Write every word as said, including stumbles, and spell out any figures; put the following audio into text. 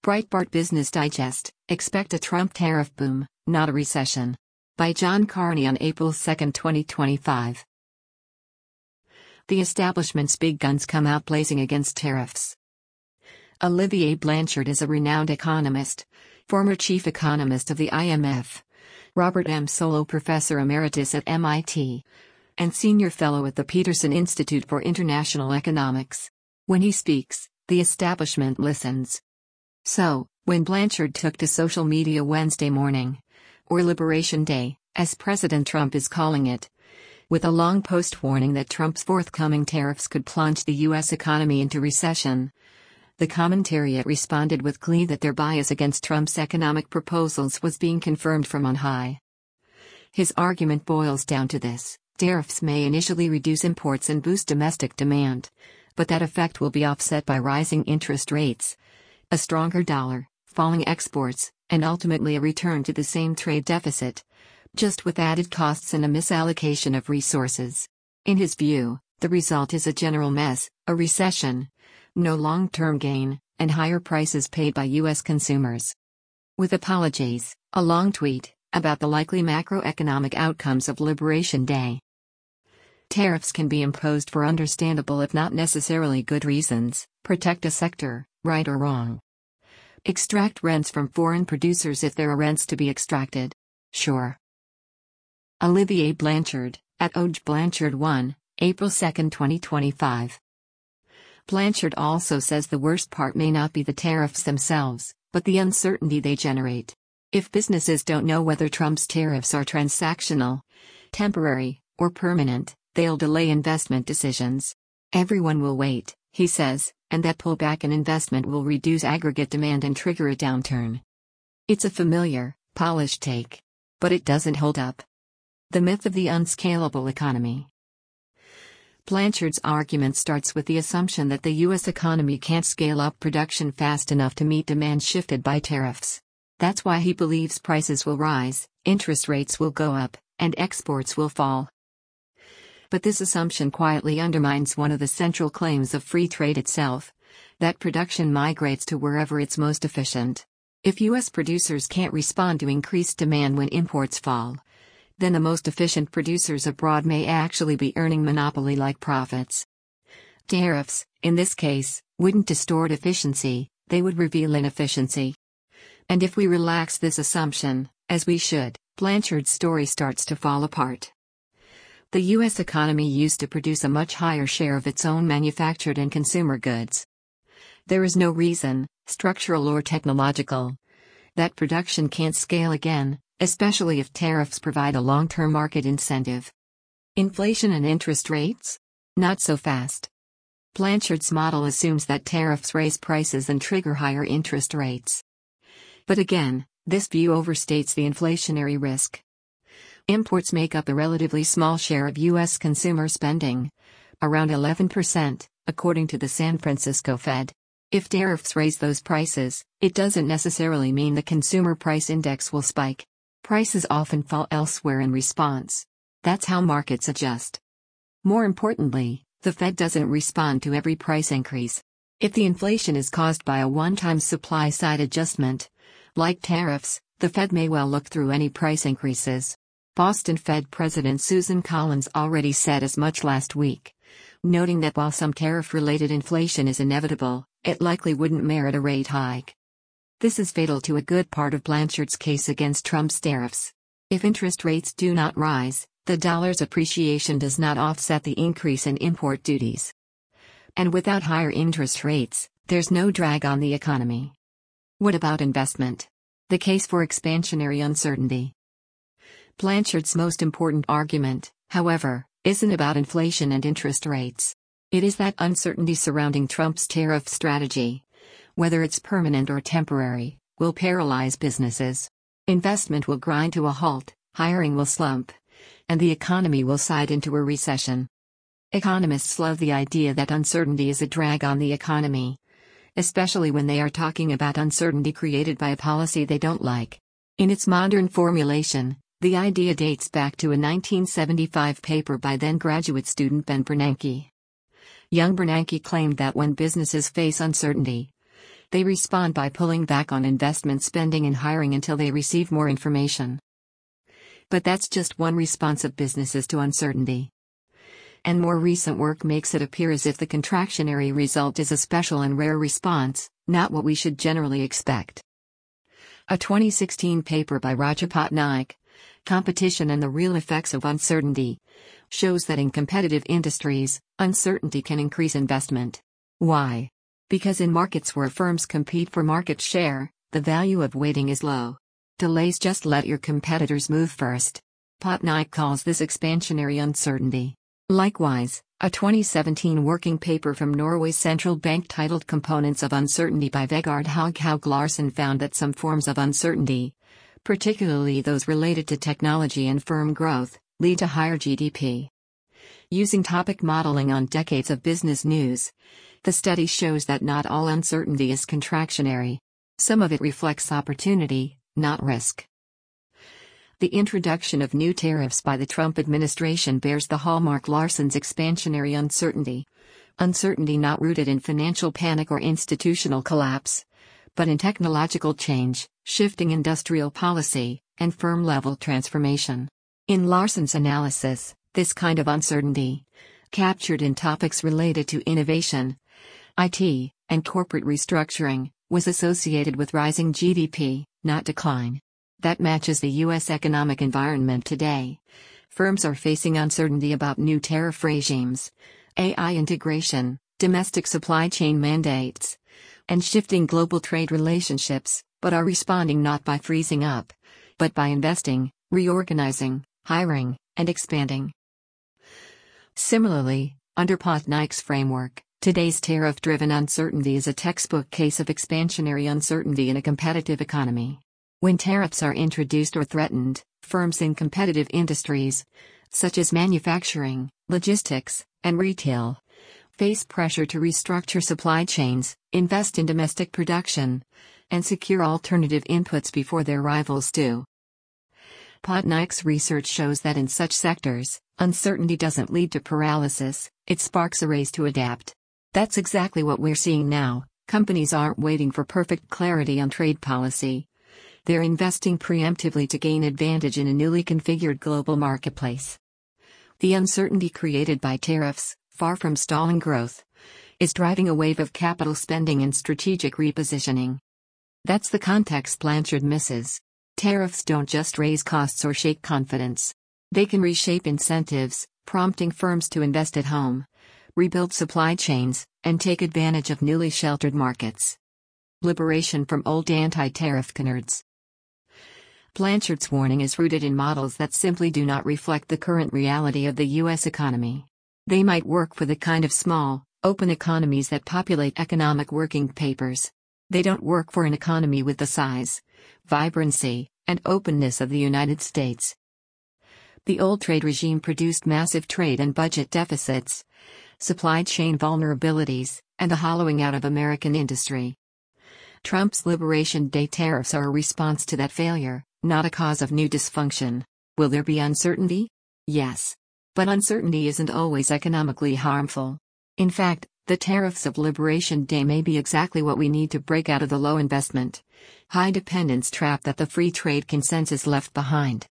Breitbart Business Digest, expect a Trump tariff boom, not a recession. By John Carney on April second, twenty twenty-five. The establishment's big guns come out blazing against tariffs. Olivier Blanchard is a renowned economist, former chief economist of the I M F, Robert M. Solow Professor Emeritus at M I T, and Senior Fellow at the Peterson Institute for International Economics. When he speaks, the establishment listens. So, when Blanchard took to social media Wednesday morning, or Liberation Day, as President Trump is calling it, with a long post warning that Trump's forthcoming tariffs could plunge the U S economy into recession, the commentariat responded with glee that their bias against Trump's economic proposals was being confirmed from on high. His argument boils down to this: tariffs may initially reduce imports and boost domestic demand, but that effect will be offset by rising interest rates, a stronger dollar, falling exports, and ultimately a return to the same trade deficit, just with added costs and a misallocation of resources. In his view, the result is a general mess, a recession, no long-term gain, and higher prices paid by U S consumers. With apologies, a long tweet about the likely macroeconomic outcomes of Liberation Day. Tariffs can be imposed for understandable if not necessarily good reasons: protect a sector, right or wrong. Extract rents from foreign producers if there are rents to be extracted. Sure. Olivier Blanchard, at O J Blanchard one, April second, twenty twenty-five. Blanchard also says the worst part may not be the tariffs themselves, but the uncertainty they generate. If businesses don't know whether Trump's tariffs are transactional, temporary, or permanent, they'll delay investment decisions. Everyone will wait, he says, and that pullback in investment will reduce aggregate demand and trigger a downturn. It's a familiar, polished take. But it doesn't hold up. The myth of the unscalable economy. Blanchard's argument starts with the assumption that the U S economy can't scale up production fast enough to meet demand shifted by tariffs. That's why he believes prices will rise, interest rates will go up, and exports will fall. But this assumption quietly undermines one of the central claims of free trade itself: that production migrates to wherever it's most efficient. If U S producers can't respond to increased demand when imports fall, then the most efficient producers abroad may actually be earning monopoly-like profits. Tariffs, in this case, wouldn't distort efficiency, they would reveal inefficiency. And if we relax this assumption, as we should, Blanchard's story starts to fall apart. The U S economy used to produce a much higher share of its own manufactured and consumer goods. There is no reason, structural or technological, that production can't scale again, especially if tariffs provide a long-term market incentive. Inflation and interest rates? Not so fast. Blanchard's model assumes that tariffs raise prices and trigger higher interest rates. But again, this view overstates the inflationary risk. Imports make up a relatively small share of U S consumer spending, around eleven percent, according to the San Francisco Fed. If tariffs raise those prices, it doesn't necessarily mean the consumer price index will spike. Prices often fall elsewhere in response. That's how markets adjust. More importantly, the Fed doesn't respond to every price increase. If the inflation is caused by a one-time supply-side adjustment, like tariffs, the Fed may well look through any price increases. Boston Fed President Susan Collins already said as much last week, noting that while some tariff-related inflation is inevitable, it likely wouldn't merit a rate hike. This is fatal to a good part of Blanchard's case against Trump's tariffs. If interest rates do not rise, the dollar's appreciation does not offset the increase in import duties. And without higher interest rates, there's no drag on the economy. What about investment? The case for expansionary uncertainty. Blanchard's most important argument, however, isn't about inflation and interest rates. It is that uncertainty surrounding Trump's tariff strategy, whether it's permanent or temporary, will paralyze businesses. Investment will grind to a halt, hiring will slump, and the economy will slide into a recession. Economists love the idea that uncertainty is a drag on the economy, especially when they are talking about uncertainty created by a policy they don't like. In its modern formulation, the idea dates back to a nineteen seventy-five paper by then graduate student Ben Bernanke. Young Bernanke claimed that when businesses face uncertainty, They respond by pulling back on investment spending and hiring until they receive more information. But that's just one response of businesses to uncertainty. And more recent work makes it appear as if the contractionary result is a special and rare response, not what we should generally expect. A twenty sixteen paper by Raja Patnaik, Competition and the Real Effects of Uncertainty, shows that in competitive industries, uncertainty can increase investment. Why? Because in markets where firms compete for market share, the value of waiting is low. Delays just let your competitors move first. Patnaik calls this expansionary uncertainty. Likewise, a twenty seventeen working paper from Norway's central bank titled Components of Uncertainty by Vegard Hoghaug Larsen found that some forms of uncertainty, particularly those related to technology and firm growth, lead to higher G D P. Using topic modeling on decades of business news, the study shows that not all uncertainty is contractionary. Some of it reflects opportunity, not risk. The introduction of new tariffs by the Trump administration bears the hallmark Larsen's expansionary uncertainty. Uncertainty not rooted in financial panic or institutional collapse, but in technological change, shifting industrial policy, and firm-level transformation. In Larsen's analysis, this kind of uncertainty, captured in topics related to innovation, I T, and corporate restructuring, was associated with rising G D P, not decline. That matches the U S economic environment today. Firms are facing uncertainty about new tariff regimes, A I integration, domestic supply chain mandates, and shifting global trade relationships, but are responding not by freezing up, but by investing, reorganizing, hiring, and expanding. Similarly, under Patnaik's framework, today's tariff-driven uncertainty is a textbook case of expansionary uncertainty in a competitive economy. When tariffs are introduced or threatened, firms in competitive industries, such as manufacturing, logistics, and retail, face pressure to restructure supply chains, invest in domestic production, and secure alternative inputs before their rivals do. Patnaik's research shows that in such sectors, uncertainty doesn't lead to paralysis, it sparks a race to adapt. That's exactly what we're seeing now. Companies aren't waiting for perfect clarity on trade policy. They're investing preemptively to gain advantage in a newly configured global marketplace. The uncertainty created by tariffs, far from stalling growth, is driving a wave of capital spending and strategic repositioning. That's the context Blanchard misses. Tariffs don't just raise costs or shake confidence. They can reshape incentives, prompting firms to invest at home, rebuild supply chains, and take advantage of newly sheltered markets. Liberation from old anti-tariff canards. Blanchard's warning is rooted in models that simply do not reflect the current reality of the U S economy. They might work for the kind of small, open economies that populate economic working papers. They don't work for an economy with the size, vibrancy, and openness of the United States. The old trade regime produced massive trade and budget deficits, supply chain vulnerabilities, and a hollowing out of American industry. Trump's Liberation Day tariffs are a response to that failure, not a cause of new dysfunction. Will there be uncertainty? Yes. But uncertainty isn't always economically harmful. In fact, the tariffs of Liberation Day may be exactly what we need to break out of the low investment, high dependence trap that the free trade consensus left behind.